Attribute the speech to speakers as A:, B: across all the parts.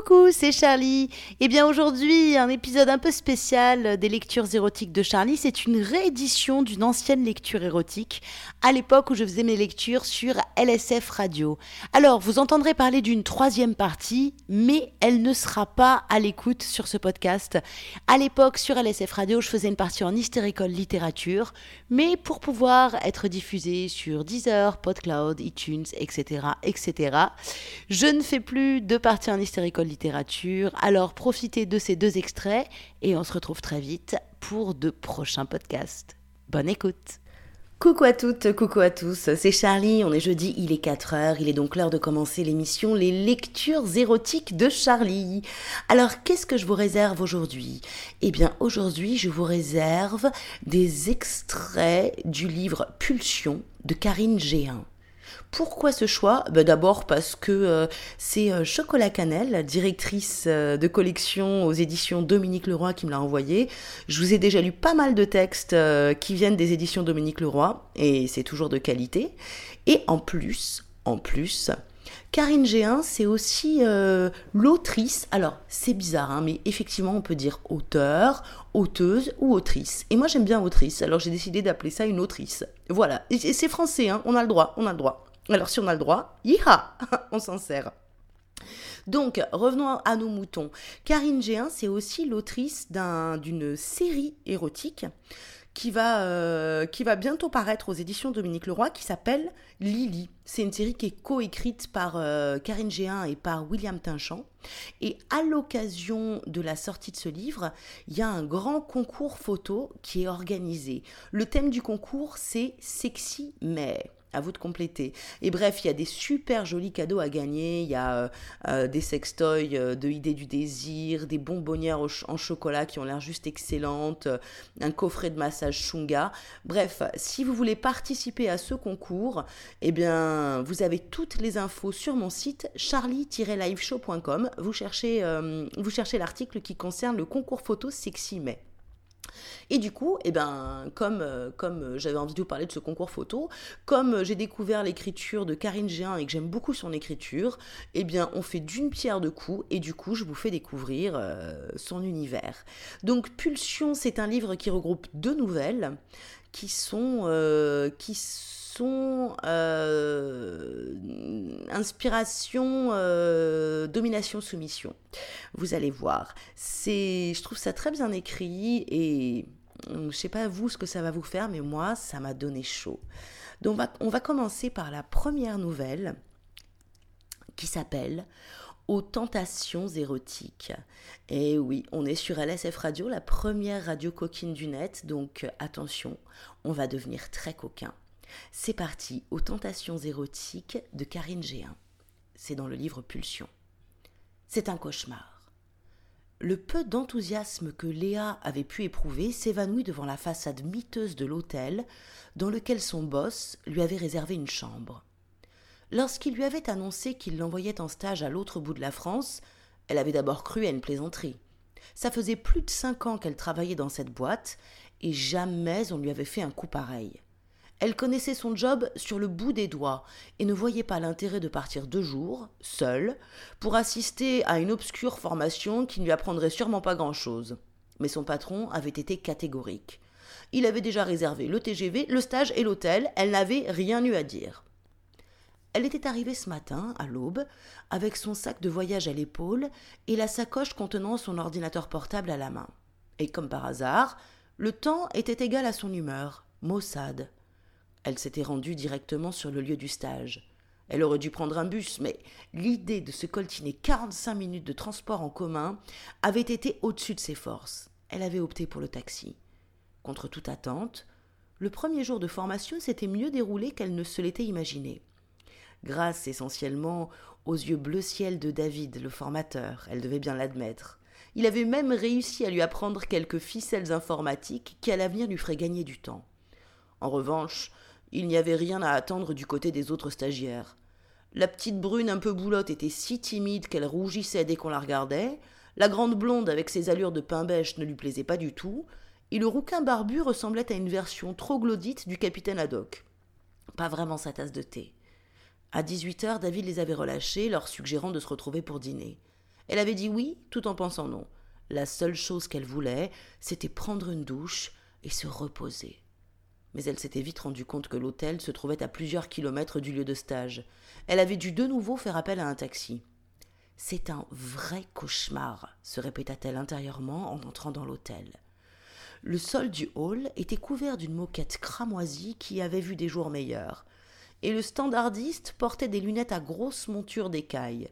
A: Coucou, c'est Charlie. Eh bien aujourd'hui, un épisode un peu spécial des lectures érotiques de Charlie. C'est une réédition d'une ancienne lecture érotique, à l'époque où je faisais mes lectures sur LSF Radio. Alors, vous entendrez parler d'une troisième partie, mais elle ne sera pas à l'écoute sur ce podcast. À l'époque, sur LSF Radio, je faisais une partie en hystéricole littérature, mais pour pouvoir être diffusée sur Deezer, PodCloud, iTunes, etc., je ne fais plus de partie en hystéricole littérature, alors profitez de ces 2 extraits et on se retrouve très vite pour de prochains podcasts. Bonne écoute. Coucou à toutes, coucou à tous, c'est Charlie, on est jeudi, il est 4h, il est donc l'heure de commencer l'émission Les lectures érotiques de Charlie. Alors qu'est-ce que je vous réserve aujourd'hui ? Eh bien aujourd'hui je vous réserve des extraits du livre Pulsion de Karine Géhin. Pourquoi ce choix ? D'abord parce que c'est Chocolat Cannelle, directrice de collection aux éditions Dominique Leroy qui me l'a envoyé. Je vous ai déjà lu pas mal de textes qui viennent des éditions Dominique Leroy et c'est toujours de qualité. Et en plus, Karine Géhin, c'est aussi l'autrice. Alors, c'est bizarre, mais effectivement, on peut dire auteur, auteuse ou autrice. Et moi, j'aime bien autrice, alors j'ai décidé d'appeler ça une autrice. Voilà, et c'est français, on a le droit. Alors, si on a le droit, yiha, on s'en sert. Donc, revenons à nos moutons. Karine Géhin, c'est aussi l'autrice d'une série érotique qui va bientôt paraître aux éditions Dominique Leroy, qui s'appelle Lily. C'est une série qui est coécrite par Karine Géhin et par William Tinchamp. Et à l'occasion de la sortie de ce livre, il y a un grand concours photo qui est organisé. Le thème du concours, c'est « Sexy mais ». À vous de compléter. Et bref, il y a des super jolis cadeaux à gagner. Il y a des sextoys de Idée du Désir, des bonbonnières en chocolat qui ont l'air juste excellentes, un coffret de massage Shunga. Bref, si vous voulez participer à ce concours, eh bien, vous avez toutes les infos sur mon site charlie-liveshow.com. Vous cherchez l'article qui concerne le concours photo Sexy mais. Et du coup, comme j'avais envie de vous parler de ce concours photo, comme j'ai découvert l'écriture de Karine Géhin et que j'aime beaucoup son écriture, on fait d'une pierre deux coups et du coup, je vous fais découvrir son univers. Donc, Pulsion, c'est un livre qui regroupe 2 nouvelles qui sont inspiration, domination-soumission. Vous allez voir. Je trouve ça très bien écrit et je sais pas vous ce que ça va vous faire, mais moi, ça m'a donné chaud. Donc, on va commencer par la première nouvelle qui s'appelle « Aux tentations érotiques ». Et oui, on est sur LSF Radio, la première radio coquine du net, donc attention, on va devenir très coquin. C'est parti, Aux tentations érotiques de Karine Géhin. C'est dans le livre Pulsion. C'est un cauchemar. Le peu d'enthousiasme que Léa avait pu éprouver s'évanouit devant la façade miteuse de l'hôtel dans lequel son boss lui avait réservé une chambre. Lorsqu'il lui avait annoncé qu'il l'envoyait en stage à l'autre bout de la France, elle avait d'abord cru à une plaisanterie. Ça faisait plus de 5 ans qu'elle travaillait dans cette boîte et jamais on ne lui avait fait un coup pareil. Elle connaissait son job sur le bout des doigts et ne voyait pas l'intérêt de partir 2 jours, seule, pour assister à une obscure formation qui ne lui apprendrait sûrement pas grand-chose. Mais son patron avait été catégorique. Il avait déjà réservé le TGV, le stage et l'hôtel, elle n'avait rien eu à dire. Elle était arrivée ce matin, à l'aube, avec son sac de voyage à l'épaule et la sacoche contenant son ordinateur portable à la main. Et comme par hasard, le temps était égal à son humeur, maussade. Elle s'était rendue directement sur le lieu du stage. Elle aurait dû prendre un bus, mais l'idée de se coltiner 45 minutes de transport en commun avait été au-dessus de ses forces. Elle avait opté pour le taxi. Contre toute attente, le premier jour de formation s'était mieux déroulé qu'elle ne se l'était imaginé. Grâce essentiellement aux yeux bleu ciel de David, le formateur, elle devait bien l'admettre. Il avait même réussi à lui apprendre quelques ficelles informatiques qui à l'avenir lui feraient gagner du temps. En revanche, il n'y avait rien à attendre du côté des autres stagiaires. La petite brune un peu boulotte était si timide qu'elle rougissait dès qu'on la regardait, la grande blonde avec ses allures de pain-bêche ne lui plaisait pas du tout, et le rouquin barbu ressemblait à une version troglodyte du capitaine Haddock. Pas vraiment sa tasse de thé. À 18h, David les avait relâchés, leur suggérant de se retrouver pour dîner. Elle avait dit oui tout en pensant non. La seule chose qu'elle voulait, c'était prendre une douche et se reposer. Mais elle s'était vite rendue compte que l'hôtel se trouvait à plusieurs kilomètres du lieu de stage. Elle avait dû de nouveau faire appel à un taxi. « C'est un vrai cauchemar », se répéta-t-elle intérieurement en entrant dans l'hôtel. Le sol du hall était couvert d'une moquette cramoisie qui avait vu des jours meilleurs, et le standardiste portait des lunettes à grosse monture d'écailles.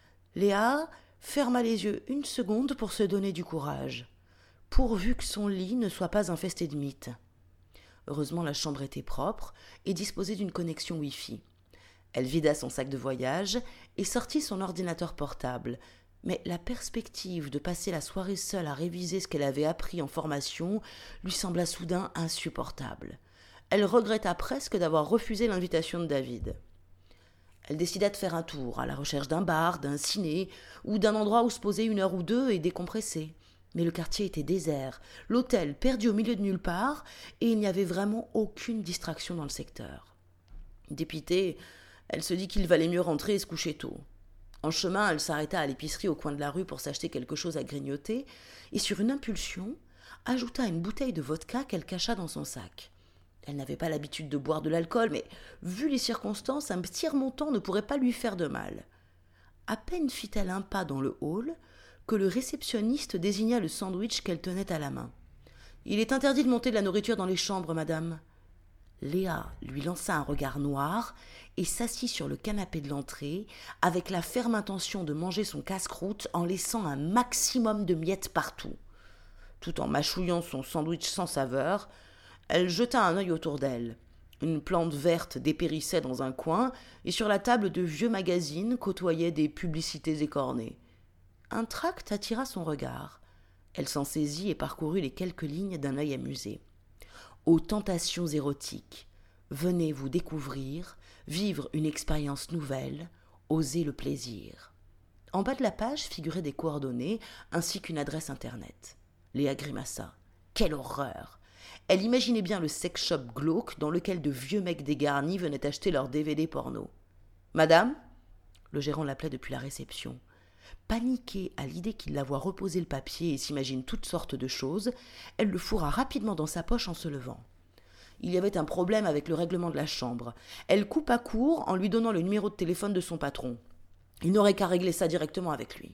A: Léa ferma les yeux une seconde pour se donner du courage, pourvu que son lit ne soit pas infesté de mites. Heureusement, la chambre était propre et disposait d'une connexion Wi-Fi. Elle vida son sac de voyage et sortit son ordinateur portable. Mais la perspective de passer la soirée seule à réviser ce qu'elle avait appris en formation lui sembla soudain insupportable. Elle regretta presque d'avoir refusé l'invitation de David. Elle décida de faire un tour à la recherche d'un bar, d'un ciné ou d'un endroit où se poser 1 heure ou 2 et décompresser. Mais le quartier était désert, l'hôtel perdu au milieu de nulle part, et il n'y avait vraiment aucune distraction dans le secteur. Dépitée, elle se dit qu'il valait mieux rentrer et se coucher tôt. En chemin, elle s'arrêta à l'épicerie au coin de la rue pour s'acheter quelque chose à grignoter, et sur une impulsion, ajouta une bouteille de vodka qu'elle cacha dans son sac. Elle n'avait pas l'habitude de boire de l'alcool, mais vu les circonstances, un petit remontant ne pourrait pas lui faire de mal. À peine fit-elle un pas dans le hall que le réceptionniste désigna le sandwich qu'elle tenait à la main. « Il est interdit de monter de la nourriture dans les chambres, madame. » Léa lui lança un regard noir et s'assit sur le canapé de l'entrée avec la ferme intention de manger son casse-croûte en laissant un maximum de miettes partout. Tout en mâchouillant son sandwich sans saveur, elle jeta un œil autour d'elle. Une plante verte dépérissait dans un coin et sur la table de vieux magazines côtoyaient des publicités écornées. Un tract attira son regard. Elle s'en saisit et parcourut les quelques lignes d'un œil amusé. Aux tentations érotiques, venez vous découvrir, vivre une expérience nouvelle, oser le plaisir. En bas de la page figuraient des coordonnées ainsi qu'une adresse internet. Léa grimaça. Quelle horreur! Elle imaginait bien le sex shop glauque dans lequel de vieux mecs dégarnis venaient acheter leurs DVD porno. « Madame ?» Le gérant l'appelait depuis la réception. Paniquée à l'idée qu'il la voit reposer le papier et s'imagine toutes sortes de choses, elle le fourra rapidement dans sa poche en se levant. Il y avait un problème avec le règlement de la chambre. Elle coupa court en lui donnant le numéro de téléphone de son patron. Il n'aurait qu'à régler ça directement avec lui.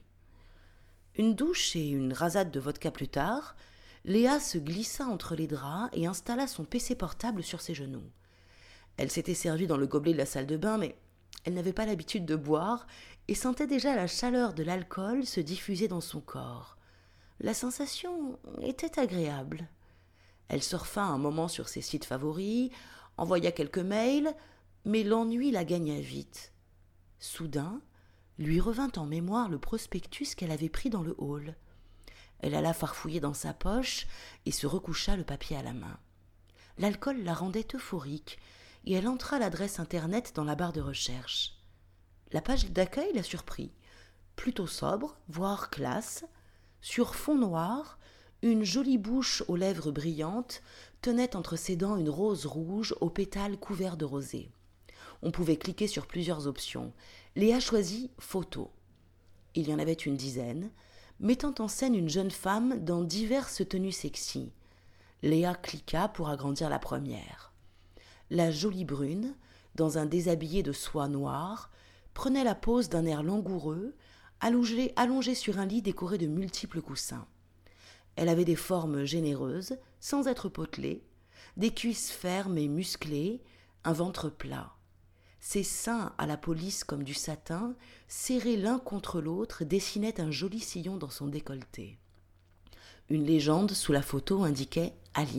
A: Une douche et une rasade de vodka plus tard, Léa se glissa entre les draps et installa son PC portable sur ses genoux. Elle s'était servie dans le gobelet de la salle de bain, mais elle n'avait pas l'habitude de boire et sentait déjà la chaleur de l'alcool se diffuser dans son corps. La sensation était agréable. Elle surfa un moment sur ses sites favoris, envoya quelques mails, mais l'ennui la gagna vite. Soudain, lui revint en mémoire le prospectus qu'elle avait pris dans le hall. Elle alla farfouiller dans sa poche et se recoucha le papier à la main. L'alcool la rendait euphorique et elle entra l'adresse internet dans la barre de recherche. La page d'accueil la surprit. Plutôt sobre, voire classe. Sur fond noir, une jolie bouche aux lèvres brillantes tenait entre ses dents une rose rouge aux pétales couverts de rosée. On pouvait cliquer sur plusieurs options. Léa choisit « Photo ». Il y en avait une dizaine, mettant en scène une jeune femme dans diverses tenues sexy. Léa cliqua pour agrandir la première. La jolie brune, dans un déshabillé de soie noire, prenait la pose d'un air langoureux, allongée sur un lit décoré de multiples coussins. Elle avait des formes généreuses, sans être potelée, des cuisses fermes et musclées, un ventre plat. Ses seins, à la police comme du satin, serrés l'un contre l'autre, dessinaient un joli sillon dans son décolleté. Une légende sous la photo indiquait « Aline ».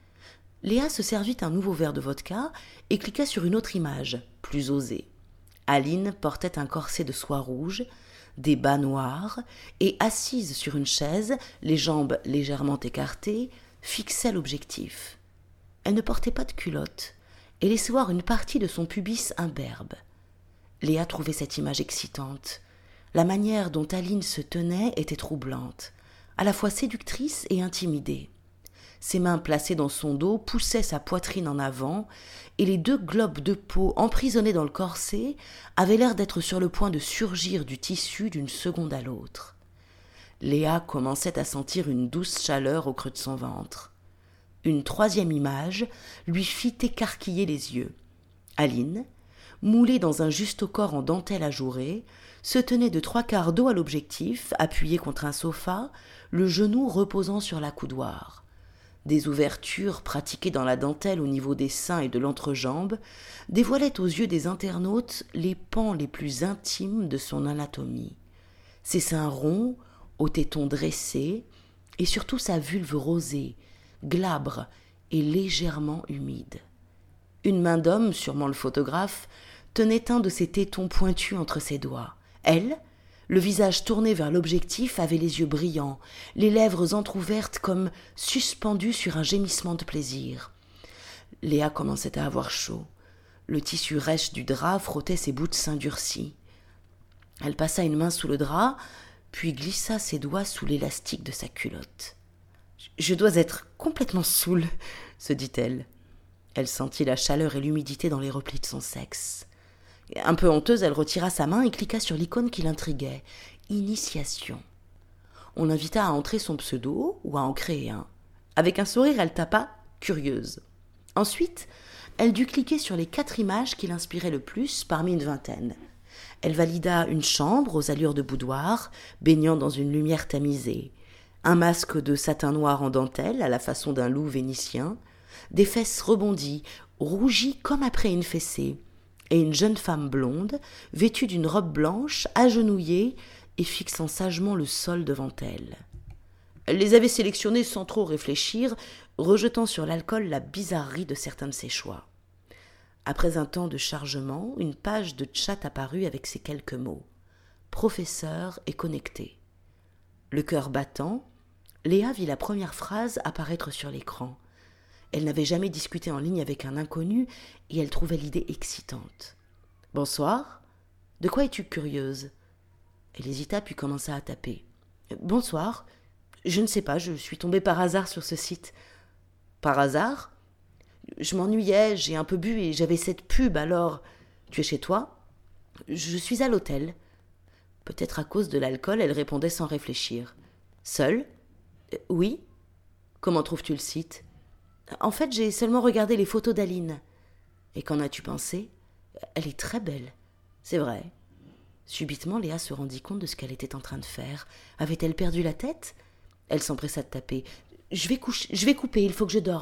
A: Léa se servit un nouveau verre de vodka et cliqua sur une autre image, plus osée. Aline portait un corset de soie rouge, des bas noirs et, assise sur une chaise, les jambes légèrement écartées, fixait l'objectif. Elle ne portait pas de culotte et laissait voir une partie de son pubis imberbe. Léa trouvait cette image excitante. La manière dont Aline se tenait était troublante, à la fois séductrice et intimidée. Ses mains placées dans son dos poussaient sa poitrine en avant, et les 2 globes de peau emprisonnés dans le corset avaient l'air d'être sur le point de surgir du tissu d'une seconde à l'autre. Léa commençait à sentir une douce chaleur au creux de son ventre. Une 3e image lui fit écarquiller les yeux. Aline, moulée dans un juste-au-corps en dentelle ajourée, se tenait de 3/4 dos à l'objectif, appuyée contre un sofa, le genou reposant sur l'accoudoir. Des ouvertures pratiquées dans la dentelle au niveau des seins et de l'entrejambe dévoilaient aux yeux des internautes les pans les plus intimes de son anatomie. Ses seins ronds, aux tétons dressés, et surtout sa vulve rosée, glabre et légèrement humide. Une main d'homme, sûrement le photographe, tenait un de ses tétons pointus entre ses doigts. Elle, le visage tourné vers l'objectif, avait les yeux brillants, les lèvres entr'ouvertes comme suspendues sur un gémissement de plaisir. Léa commençait à avoir chaud. Le tissu rêche du drap frottait ses bouts de seins durcis. Elle passa une main sous le drap, puis glissa ses doigts sous l'élastique de sa culotte. « Je dois être complètement saoule, » se dit-elle. Elle sentit la chaleur et l'humidité dans les replis de son sexe. Un peu honteuse, elle retira sa main et cliqua sur l'icône qui l'intriguait. Initiation. On l'invita à entrer son pseudo ou à en créer un. Avec un sourire, elle tapa « curieuse ». Ensuite, elle dut cliquer sur les 4 images qui l'inspiraient le plus parmi une vingtaine. Elle valida une chambre aux allures de boudoir, baignant dans une lumière tamisée, un masque de satin noir en dentelle à la façon d'un loup vénitien, des fesses rebondies, rougies comme après une fessée, et une jeune femme blonde, vêtue d'une robe blanche, agenouillée et fixant sagement le sol devant elle. Elle les avait sélectionnés sans trop réfléchir, rejetant sur l'alcool la bizarrerie de certains de ses choix. Après un temps de chargement, une page de chat apparut avec ces quelques mots. « Professeur est connecté ». Le cœur battant, Léa vit la première phrase apparaître sur l'écran. Elle n'avait jamais discuté en ligne avec un inconnu et elle trouvait l'idée excitante. « Bonsoir. De quoi es-tu curieuse ?» Elle hésita puis commença à taper. « Bonsoir. Je ne sais pas, je suis tombée par hasard sur ce site. »« Par hasard ? Je m'ennuyais, j'ai un peu bu et j'avais cette pub, alors... »« Tu es chez toi ?»« Je suis à l'hôtel. » Peut-être à cause de l'alcool, elle répondait sans réfléchir. « Seule ? » ?»« Oui. »« Comment trouves-tu le site ?»« En fait, j'ai seulement regardé les photos d'Aline. »« Et qu'en as-tu pensé ? » ?»« Elle est très belle. »« C'est vrai. » Subitement, Léa se rendit compte de ce qu'elle était en train de faire. Avait-elle perdu la tête ? Elle s'empressa de taper. « Je vais couper, il faut que je dorme. »«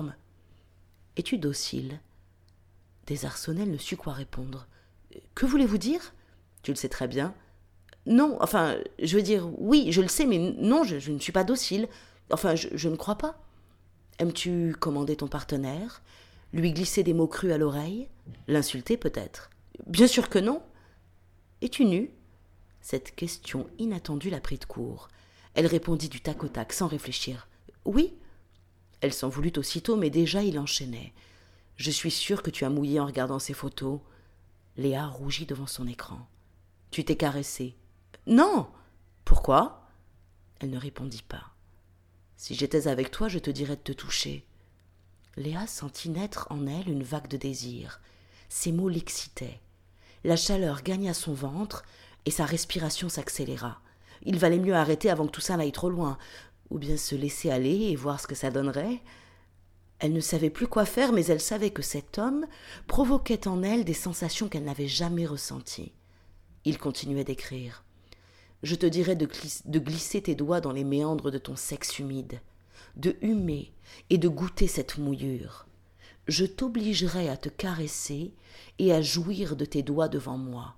A: Es-tu docile ?» Désarçonnée, elle ne sut quoi répondre. « Que voulez-vous dire ? » ?»« Tu le sais très bien. »« Non, enfin, je veux dire, oui, je le sais, mais non, je ne suis pas docile. Enfin, je ne crois pas. » Aimes-tu commander ton partenaire ? Lui glisser des mots crus à l'oreille ? L'insulter peut-être ? Bien sûr que non. Es-tu nue ? Cette question inattendue la prit de court. Elle répondit du tac au tac, sans réfléchir. Oui. Elle s'en voulut aussitôt, mais déjà il enchaînait. Je suis sûre que tu as mouillé en regardant ces photos. Léa rougit devant son écran. Tu t'es caressée. Non. Pourquoi ? Elle ne répondit pas. Si j'étais avec toi, je te dirais de te toucher. Léa sentit naître en elle une vague de désir. Ces mots l'excitaient. La chaleur gagna son ventre et sa respiration s'accéléra. Il valait mieux arrêter avant que tout ça n'aille trop loin, ou bien se laisser aller et voir ce que ça donnerait. Elle ne savait plus quoi faire, mais elle savait que cet homme provoquait en elle des sensations qu'elle n'avait jamais ressenties. Il continuait d'écrire. Je te dirais de glisser tes doigts dans les méandres de ton sexe humide, de humer et de goûter cette mouillure. Je t'obligerai à te caresser et à jouir de tes doigts devant moi.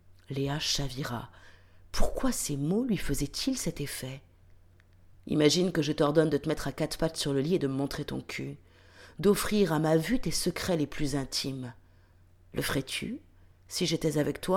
A: Léa chavira. Pourquoi ces mots lui faisaient-ils cet effet ? Imagine que je t'ordonne de te mettre à 4 pattes sur le lit et de me montrer ton cul, d'offrir à ma vue tes secrets les plus intimes. Le ferais-tu, si j'étais avec toi ?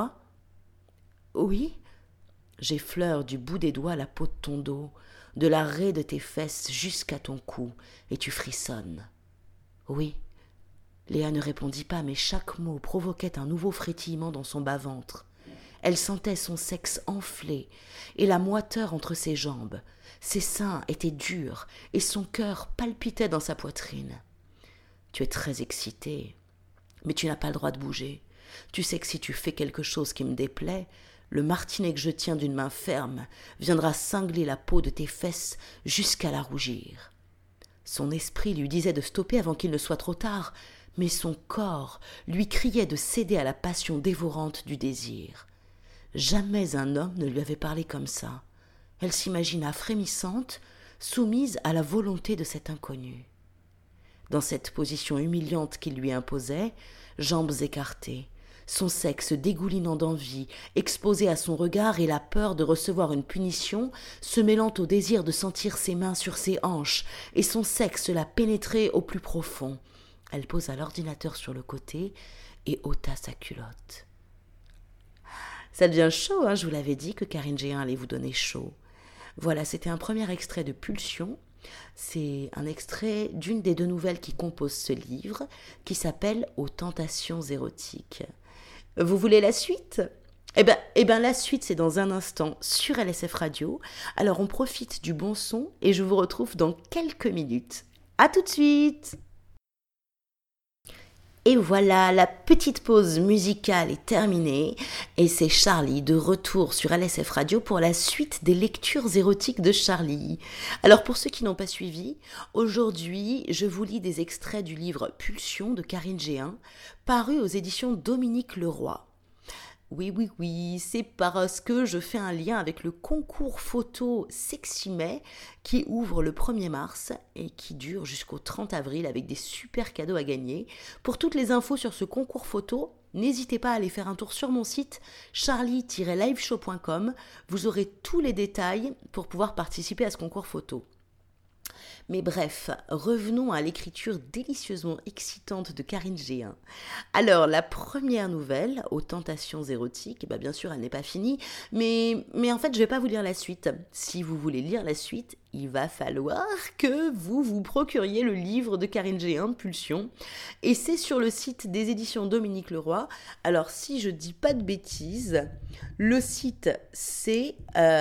A: Oui. J'effleure du bout des doigts la peau de ton dos, de la raie de tes fesses jusqu'à ton cou, et tu frissonnes. Oui. Léa ne répondit pas, mais chaque mot provoquait un nouveau frétillement dans son bas-ventre. Elle sentait son sexe enflé et la moiteur entre ses jambes. Ses seins étaient durs et son cœur palpitait dans sa poitrine. Tu es très excitée, mais tu n'as pas le droit de bouger. Tu sais que si tu fais quelque chose qui me déplaît, le martinet que je tiens d'une main ferme viendra cingler la peau de tes fesses jusqu'à la rougir. Son esprit lui disait de stopper avant qu'il ne soit trop tard, mais son corps lui criait de céder à la passion dévorante du désir. Jamais un homme ne lui avait parlé comme ça. Elle s'imagina frémissante, soumise à la volonté de cet inconnu. Dans cette position humiliante qu'il lui imposait, jambes écartées, son sexe dégoulinant d'envie, exposé à son regard et la peur de recevoir une punition, se mêlant au désir de sentir ses mains sur ses hanches et son sexe la pénétrer au plus profond. Elle posa l'ordinateur sur le côté et ôta sa culotte. Ça devient chaud, hein, je vous l'avais dit que Karine Géhin allait vous donner chaud. Voilà, c'était un premier extrait de Pulsion. C'est un extrait d'une des 2 nouvelles qui composent ce livre, qui s'appelle « Aux tentations érotiques ». Vous voulez la suite ? Eh ben, la suite, c'est dans un instant sur LSF Radio. Alors, on profite du bon son et je vous retrouve dans quelques minutes. À tout de suite ! Et voilà, la petite pause musicale est terminée et c'est Charlie de retour sur LSF Radio pour la suite des lectures érotiques de Charlie. Alors pour ceux qui n'ont pas suivi, aujourd'hui je vous lis des extraits du livre Pulsion de Karine Géhin, paru aux éditions Dominique Leroy. Oui, c'est parce que je fais un lien avec le concours photo Sexy-May qui ouvre le 1er mars et qui dure jusqu'au 30 avril avec des super cadeaux à gagner. Pour toutes les infos sur ce concours photo, n'hésitez pas à aller faire un tour sur mon site charlie-liveshow.com. Vous aurez tous les détails pour pouvoir participer à ce concours photo. Mais bref, revenons à l'écriture délicieusement excitante de Karine Géhin. Alors, la première nouvelle, Aux tentations érotiques, bien sûr, elle n'est pas finie, mais en fait, je ne vais pas vous lire la suite. Si vous voulez lire la suite, il va falloir que vous vous procuriez le livre de Karine Géhin, Pulsion, et c'est sur le site des éditions Dominique Leroy. Alors, si je dis pas de bêtises, le site c'est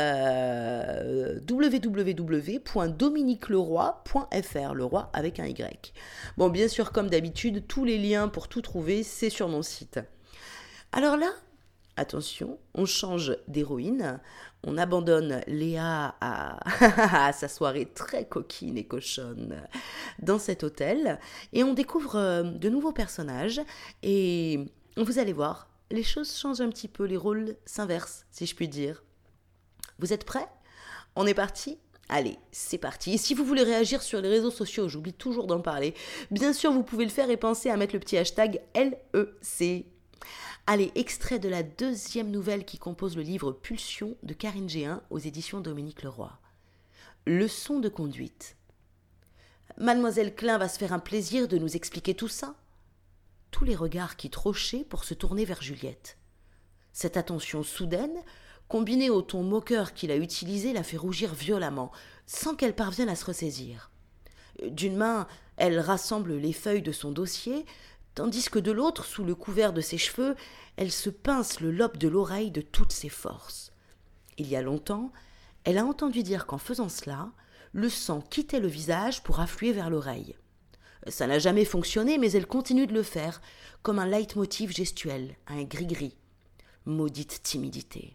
A: www.dominiqueleroy.fr, le roi avec un Y. Bon, bien sûr, comme d'habitude, tous les liens pour tout trouver, c'est sur mon site. Alors là, attention, on change d'héroïne, on abandonne Léa à sa soirée très coquine et cochonne dans cet hôtel et on découvre de nouveaux personnages et vous allez voir, les choses changent un petit peu, les rôles s'inversent, si je puis dire. Vous êtes prêts ? On est parti ? Allez, c'est parti. Et si vous voulez réagir sur les réseaux sociaux, j'oublie toujours d'en parler, bien sûr vous pouvez le faire et pensez à mettre le petit hashtag LEC. Allez, extrait de la 2e nouvelle qui compose le livre Pulsion de Karine Géhin aux éditions Dominique Leroy. Leçon de conduite. Mademoiselle Klein va se faire un plaisir de nous expliquer tout ça. Tous les regards qui trochaient pour se tourner vers Juliette. Cette attention soudaine, combinée au ton moqueur qu'il a utilisé, la fait rougir violemment, sans qu'elle parvienne à se ressaisir. D'une main, elle rassemble les feuilles de son dossier, tandis que de l'autre, sous le couvert de ses cheveux, elle se pince le lobe de l'oreille de toutes ses forces. Il y a longtemps, elle a entendu dire qu'en faisant cela, le sang quittait le visage pour affluer vers l'oreille. Ça n'a jamais fonctionné, mais elle continue de le faire, comme un leitmotiv gestuel, un gris-gris. Maudite timidité.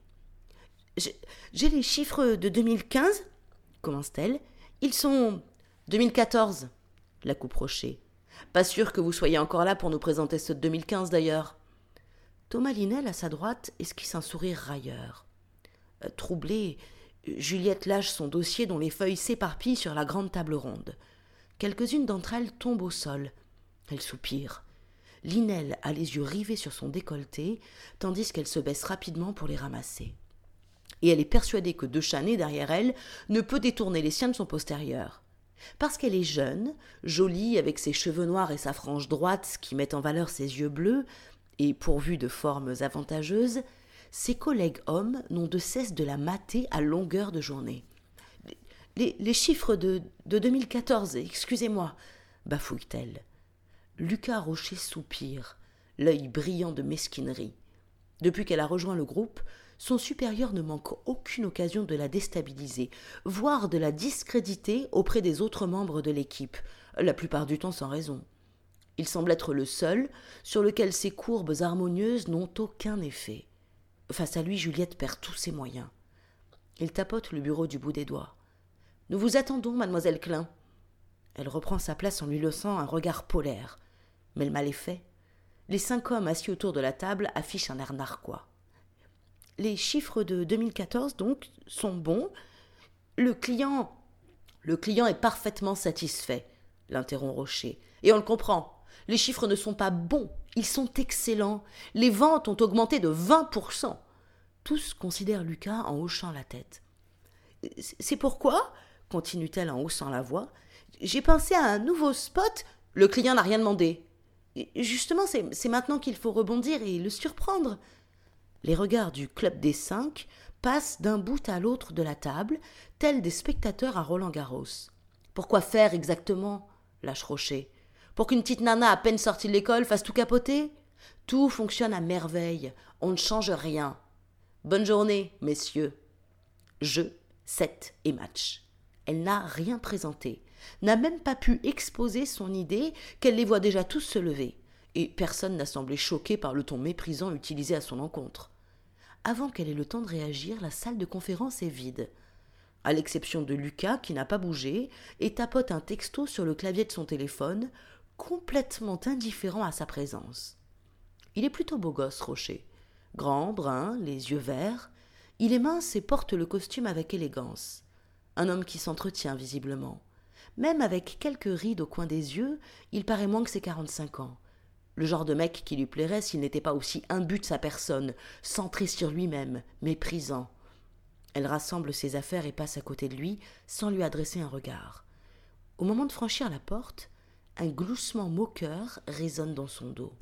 A: J'ai les chiffres de 2015, commence-t-elle. Ils sont 2014, la coupe Rocher. Pas sûr que vous soyez encore là pour nous présenter ceux de 2015 d'ailleurs. Thomas Linel, à sa droite, esquisse un sourire railleur. Troublée, Juliette lâche son dossier dont les feuilles s'éparpillent sur la grande table ronde. Quelques-unes d'entre elles tombent au sol. Elle soupire. Linel a les yeux rivés sur son décolleté, tandis qu'elle se baisse rapidement pour les ramasser. Et elle est persuadée que Dechané, derrière elle, ne peut détourner les siens de son postérieur. Parce qu'elle est jeune, jolie, avec ses cheveux noirs et sa frange droite qui met en valeur ses yeux bleus, et pourvue de formes avantageuses, ses collègues hommes n'ont de cesse de la mater à longueur de journée. Les chiffres de 2014, excusez-moi, bafouille-t-elle. Lucas Rocher soupire, l'œil brillant de mesquinerie. Depuis qu'elle a rejoint le groupe, son supérieur ne manque aucune occasion de la déstabiliser, voire de la discréditer auprès des autres membres de l'équipe, la plupart du temps sans raison. Il semble être le seul sur lequel ces courbes harmonieuses n'ont aucun effet. Face à lui, Juliette perd tous ses moyens. Il tapote le bureau du bout des doigts. « Nous vous attendons, mademoiselle Klein. » Elle reprend sa place en lui lançant un regard polaire. Mais le mal est fait. Les 5 hommes assis autour de la table affichent un air narquois. Les chiffres de 2014, donc, sont bons. Le client est parfaitement satisfait, l'interrompt Rocher. Et on le comprend. Les chiffres ne sont pas bons, ils sont excellents. Les ventes ont augmenté de 20%. Tous considèrent Lucas en hochant la tête. C'est pourquoi, continue-t-elle en haussant la voix, j'ai pensé à un nouveau spot. Le client n'a rien demandé. Justement, c'est maintenant qu'il faut rebondir et le surprendre. Les regards du club des 5 passent d'un bout à l'autre de la table, tels des spectateurs à Roland-Garros. Pourquoi faire exactement, lâche Rocher. Pour qu'une petite nana à peine sortie de l'école fasse tout capoter? Tout fonctionne à merveille, on ne change rien. Bonne journée, messieurs. Jeu, set et match. Elle n'a rien présenté, n'a même pas pu exposer son idée qu'elle les voit déjà tous se lever, et personne n'a semblé choqué par le ton méprisant utilisé à son encontre. Avant qu'elle ait le temps de réagir, la salle de conférence est vide, à l'exception de Lucas qui n'a pas bougé et tapote un texto sur le clavier de son téléphone, complètement indifférent à sa présence. Il est plutôt beau gosse, Rocher. Grand, brun, les yeux verts. Il est mince et porte le costume avec élégance. Un homme qui s'entretient visiblement. Même avec quelques rides au coin des yeux, il paraît moins que ses 45 ans. Le genre de mec qui lui plairait s'il n'était pas aussi imbu de sa personne, centré sur lui-même, méprisant. Elle rassemble ses affaires et passe à côté de lui sans lui adresser un regard. Au moment de franchir la porte, un gloussement moqueur résonne dans son dos.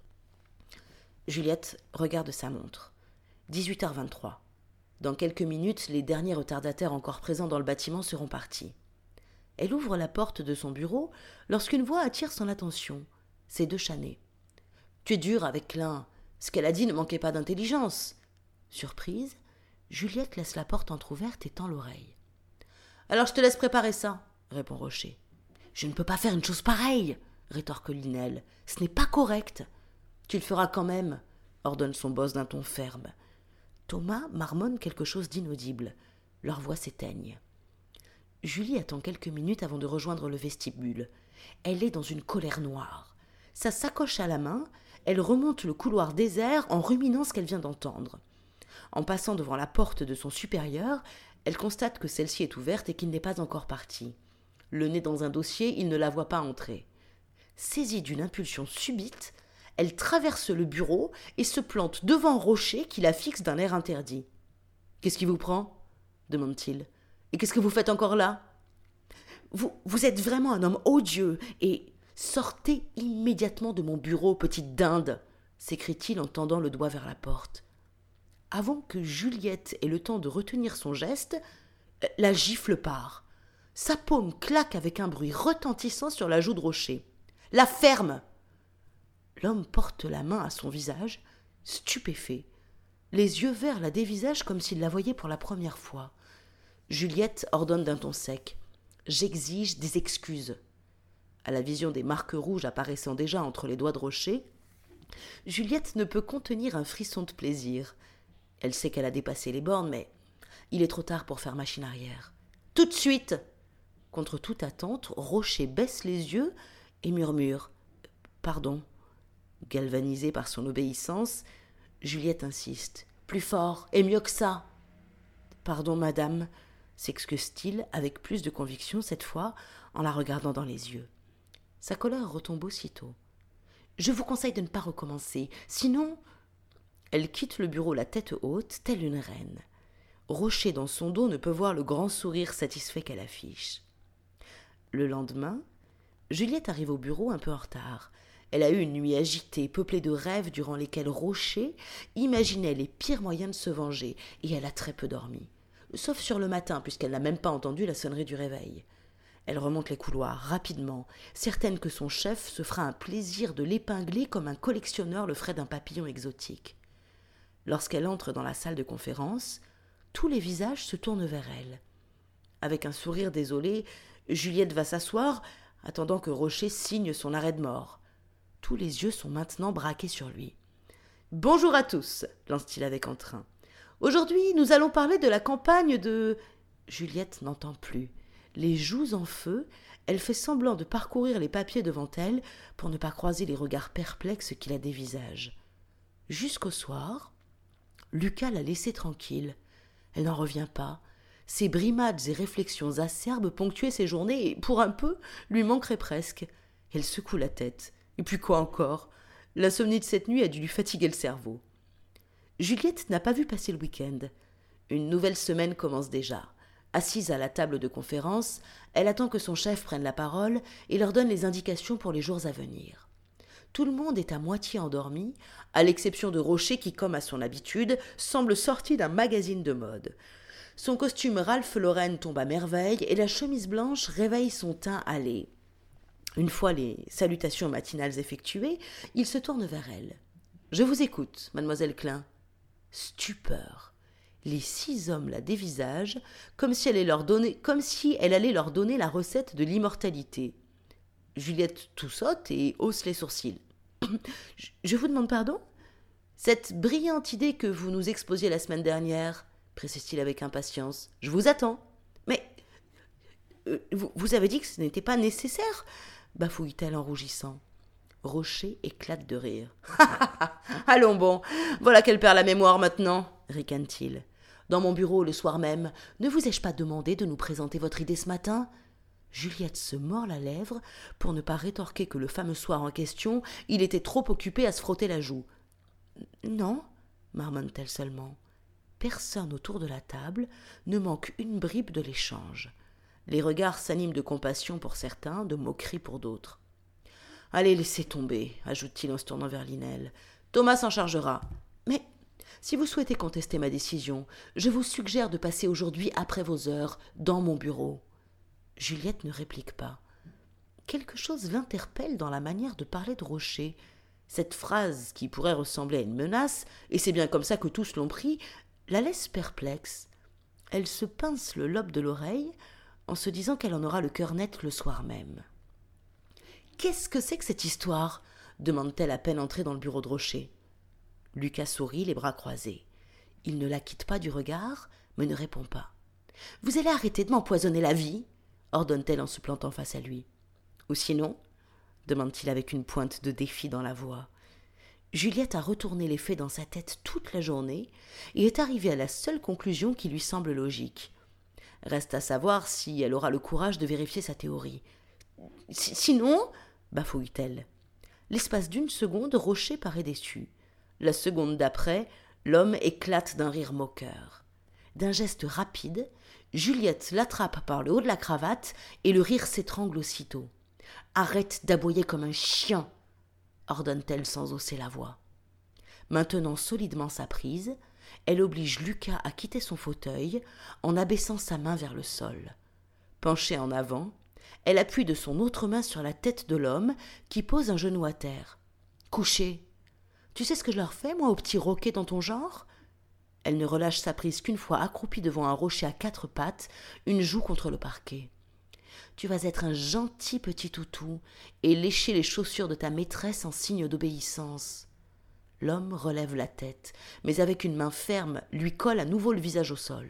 A: Juliette regarde sa montre. 18h23. Dans quelques minutes, les derniers retardataires encore présents dans le bâtiment seront partis. Elle ouvre la porte de son bureau lorsqu'une voix attire son attention. C'est de Chanet. « Tu es dur avec Klein. Ce qu'elle a dit ne manquait pas d'intelligence. » Surprise, Juliette laisse la porte entr'ouverte et tend l'oreille. « Alors je te laisse préparer ça, » répond Rocher. « Je ne peux pas faire une chose pareille, » rétorque Linel. « Ce n'est pas correct. »« Tu le feras quand même, » ordonne son boss d'un ton ferme. Thomas marmonne quelque chose d'inaudible. Leurs voix s'éteignent. Julie attend quelques minutes avant de rejoindre le vestibule. Elle est dans une colère noire. Sa sacoche à la main, elle remonte le couloir désert en ruminant ce qu'elle vient d'entendre. En passant devant la porte de son supérieur, elle constate que celle-ci est ouverte et qu'il n'est pas encore parti. Le nez dans un dossier, il ne la voit pas entrer. Saisie d'une impulsion subite, elle traverse le bureau et se plante devant Rocher qui la fixe d'un air interdit. « Qu'est-ce qui vous prend ?» demande-t-il. « Et qu'est-ce que vous faites encore là ? Vous êtes vraiment un homme odieux et sortez immédiatement de mon bureau, petite dinde !» s'écrie-t-il en tendant le doigt vers la porte. Avant que Juliette ait le temps de retenir son geste, la gifle part. Sa paume claque avec un bruit retentissant sur la joue de Rocher. « La ferme !» L'homme porte la main à son visage, stupéfait. Les yeux verts la dévisagent comme s'il la voyait pour la première fois. Juliette ordonne d'un ton sec. « J'exige des excuses. » À la vision des marques rouges apparaissant déjà entre les doigts de Rocher, Juliette ne peut contenir un frisson de plaisir. Elle sait qu'elle a dépassé les bornes, mais il est trop tard pour faire machine arrière. « Tout de suite !» Contre toute attente, Rocher baisse les yeux et murmure « Pardon ?» Galvanisée par son obéissance, Juliette insiste. « Plus fort et mieux que ça !»« Pardon, madame !» s'excuse-t-il avec plus de conviction cette fois en la regardant dans les yeux. Sa colère retombe aussitôt. « Je vous conseille de ne pas recommencer, sinon… » Elle quitte le bureau la tête haute, telle une reine. Rocher dans son dos ne peut voir le grand sourire satisfait qu'elle affiche. Le lendemain, Juliette arrive au bureau un peu en retard. Elle a eu une nuit agitée, peuplée de rêves durant lesquels Rocher imaginait les pires moyens de se venger, et elle a très peu dormi. Sauf sur le matin, puisqu'elle n'a même pas entendu la sonnerie du réveil. Elle remonte les couloirs rapidement, certaine que son chef se fera un plaisir de l'épingler comme un collectionneur le ferait d'un papillon exotique. Lorsqu'elle entre dans la salle de conférence, tous les visages se tournent vers elle. Avec un sourire désolé, Juliette va s'asseoir, attendant que Rocher signe son arrêt de mort. Tous les yeux sont maintenant braqués sur lui. « Bonjour à tous !» lance-t-il avec entrain. « Aujourd'hui, nous allons parler de la campagne de... » Juliette n'entend plus. Les joues en feu, elle fait semblant de parcourir les papiers devant elle pour ne pas croiser les regards perplexes qui la dévisagent. Jusqu'au soir, Lucas l'a laissée tranquille. Elle n'en revient pas. Ses brimades et réflexions acerbes ponctuaient ses journées et, pour un peu, lui manqueraient presque. Elle secoue la tête. Et puis quoi encore ? L'insomnie de cette nuit a dû lui fatiguer le cerveau. Juliette n'a pas vu passer le week-end. Une nouvelle semaine commence déjà. Assise à la table de conférence, elle attend que son chef prenne la parole et leur donne les indications pour les jours à venir. Tout le monde est à moitié endormi, à l'exception de Rocher qui, comme à son habitude, semble sorti d'un magazine de mode. Son costume Ralph Lauren tombe à merveille et la chemise blanche réveille son teint hâlé. Une fois les salutations matinales effectuées, il se tourne vers elle. « Je vous écoute, mademoiselle Klein. » Stupeur. Les 6 hommes la dévisagent comme si elle allait leur donner la recette de l'immortalité. Juliette toussote et hausse les sourcils. « Je vous demande pardon ? Cette brillante idée que vous nous exposiez la semaine dernière, précise-t-il avec impatience. Je vous attends. Mais vous avez dit que ce n'était pas nécessaire, bafouille-t-elle en rougissant. Rocher éclate de rire. « Allons bon, voilà qu'elle perd la mémoire maintenant, ricane-t-il. Dans mon bureau le soir même, ne vous ai-je pas demandé de nous présenter votre idée ce matin ?» Juliette se mord la lèvre pour ne pas rétorquer que le fameux soir en question, il était trop occupé à se frotter la joue. « Non, marmonne-t-elle seulement. Personne autour de la table ne manque une bribe de l'échange. Les regards s'animent de compassion pour certains, de moquerie pour d'autres. « Allez, laissez tomber, ajoute-t-il en se tournant vers Linel. Thomas s'en chargera. Mais si vous souhaitez contester ma décision, je vous suggère de passer aujourd'hui après vos heures dans mon bureau. » Juliette ne réplique pas. Quelque chose l'interpelle dans la manière de parler de Rocher. Cette phrase, qui pourrait ressembler à une menace, et c'est bien comme ça que tous l'ont pris, la laisse perplexe. Elle se pince le lobe de l'oreille en se disant qu'elle en aura le cœur net le soir même. « Qu'est-ce que c'est que cette histoire ?» demande-t-elle à peine entrée dans le bureau de Rocher. Lucas sourit, les bras croisés. Il ne la quitte pas du regard, mais ne répond pas. « Vous allez arrêter de m'empoisonner la vie ?» ordonne-t-elle en se plantant face à lui. « Ou sinon ?» demande-t-il avec une pointe de défi dans la voix. Juliette a retourné les faits dans sa tête toute la journée et est arrivée à la seule conclusion qui lui semble logique. Reste à savoir si elle aura le courage de vérifier sa théorie. « Sinon ?» bafouille-t-elle. L'espace d'une seconde, Rocher paraît déçu. La seconde d'après, l'homme éclate d'un rire moqueur. D'un geste rapide, Juliette l'attrape par le haut de la cravate et le rire s'étrangle aussitôt. « Arrête d'aboyer comme un chien !» ordonne-t-elle sans hausser la voix. Maintenant solidement sa prise, elle oblige Lucas à quitter son fauteuil en abaissant sa main vers le sol. Penchée en avant, elle appuie de son autre main sur la tête de l'homme qui pose un genou à terre. « Couché. Tu sais ce que je leur fais, moi, aux petits roquets dans ton genre ?» Elle ne relâche sa prise qu'une fois accroupie devant un rocher à 4 pattes, une joue contre le parquet. « Tu vas être un gentil petit toutou et lécher les chaussures de ta maîtresse en signe d'obéissance. » L'homme relève la tête, mais avec une main ferme, lui colle à nouveau le visage au sol.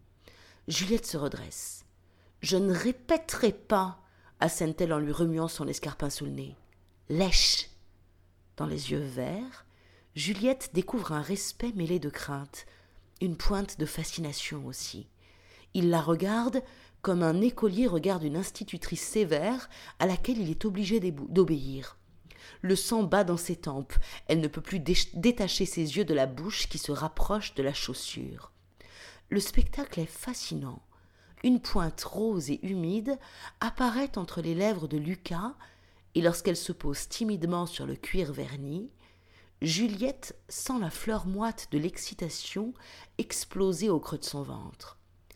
A: Juliette se redresse. « Je ne répéterai pas !» assène-t-elle en lui remuant son escarpin sous le nez. « Lèche !» Dans les yeux verts, Juliette découvre un respect mêlé de crainte, une pointe de fascination aussi. Il la regarde comme un écolier regarde une institutrice sévère à laquelle il est obligé d'obéir. Le sang bat dans ses tempes, elle ne peut plus détacher ses yeux de la bouche qui se rapproche de la chaussure. Le spectacle est fascinant. Une pointe rose et humide apparaît entre les lèvres de Lucas et lorsqu'elle se pose timidement sur le cuir verni, Juliette sent la fleur moite de l'excitation exploser au creux de son ventre.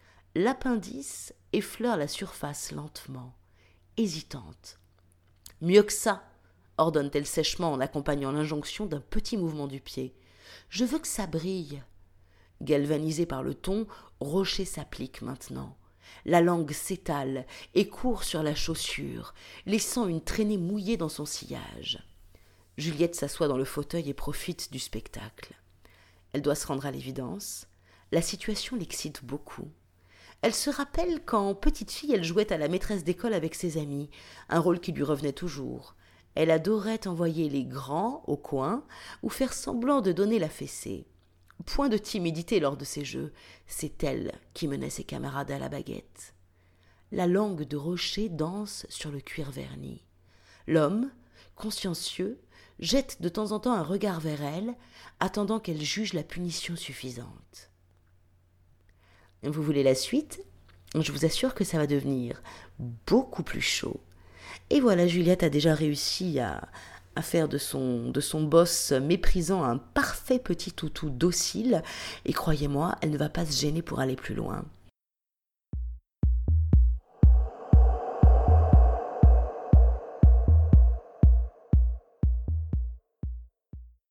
A: L'appendice effleure la surface lentement, hésitante. « Mieux que ça !» ordonne-t-elle sèchement en accompagnant l'injonction d'un petit mouvement du pied. Je veux que ça brille. » Galvanisé par le ton, Rocher s'applique maintenant. La langue s'étale et court sur la chaussure, laissant une traînée mouillée dans son sillage. Juliette s'assoit dans le fauteuil et profite du spectacle. Elle doit se rendre à l'évidence. La situation l'excite beaucoup. Elle se rappelle quand, petite fille, elle jouait à la maîtresse d'école avec ses amis, un rôle qui lui revenait toujours. Elle adorait envoyer les grands au coin ou faire semblant de donner la fessée. Point de timidité lors de ces jeux, c'est elle qui menait ses camarades à la baguette. La langue de Rocher danse sur le cuir verni. L'homme, consciencieux, jette de temps en temps un regard vers elle, attendant qu'elle juge la punition suffisante. Vous voulez la suite ? Je vous assure que ça va devenir beaucoup plus chaud. Et voilà, Juliette a déjà réussi à faire de son boss méprisant un parfait petit toutou docile. Et croyez-moi, elle ne va pas se gêner pour aller plus loin.